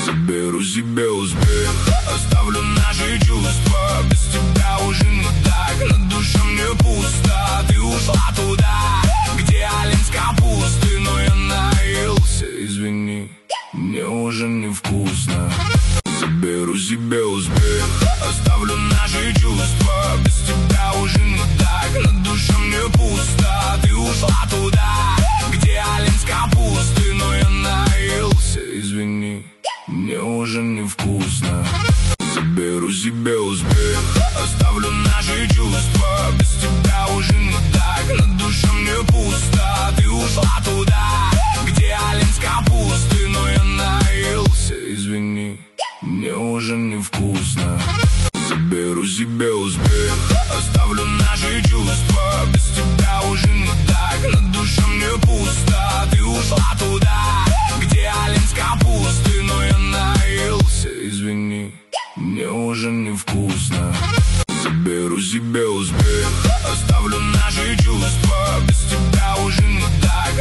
Заберу себе успех, оставлю наши чувства. Без тебя уже не так, на душе мне пусто. Ты ушла туда, где олень с капусты. Но я наелся, извини, мне уже невкусно. Заберу себе успех, оставлю наши чувства. Без тебя уже не так, на душе мне пусто. Ты ушла туда, где олень с капусты. Но я наелся, извини, мне уже невкусно. Заберу себе успех, оставлю наши чувства. Без тебя уже не так, на душе мне пусто. Ты ушла туда, где олень с капусты. Но я наелся, извини, мне уже невкусно. Заберу себе успех, оставлю наши чувства. Без тебя уже не так, на душе мне пусто. Ты ушла туда, где олень с капусты. Но я наелся, извини, мне уже невкусно. Заберу себе успех, оставлю наши чувства. Без тебя уже не так,